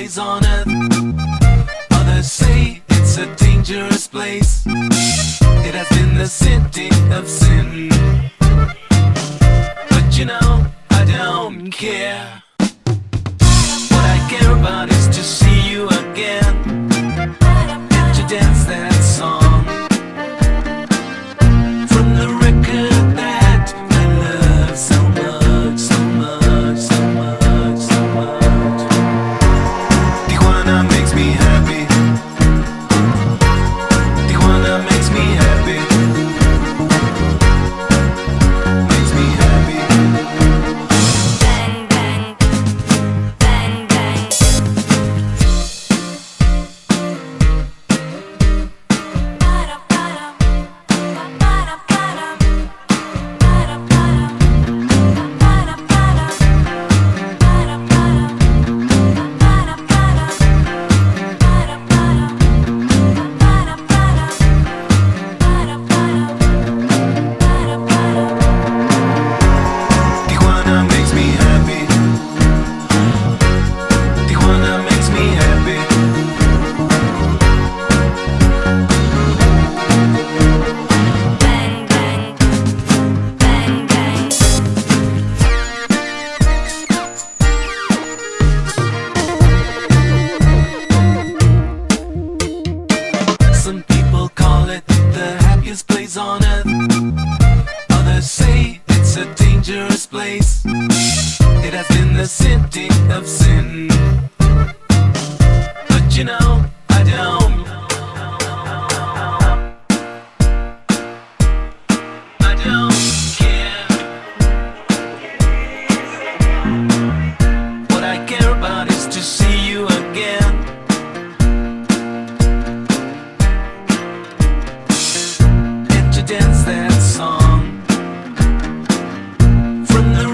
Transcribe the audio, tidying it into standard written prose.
place on earth. Others say it's a dangerous place. It has been the city of sin. But you know, I don't care. What I care about is to see you again and to dance that song from the record that I love so much, so much, so much, so much. Tijuana makes me happy. Tijuana makes me happy. Makes me happy. Bang, bang, bang, bang. Ba-da, ba-da, ba-da, ba-da, ba-da, ba-da, ba-da, ba-da, ba-da, ba-da, ba-da, Tijuana makes me happy. Tijuana makes me happy. bang, bang, bang, bang. Some people call it the happiest place on earth. Others say it's a dangerous place. It has been the city of sin. But you know, I don't. I don't care. What I care about is to see you again and to dance that song from the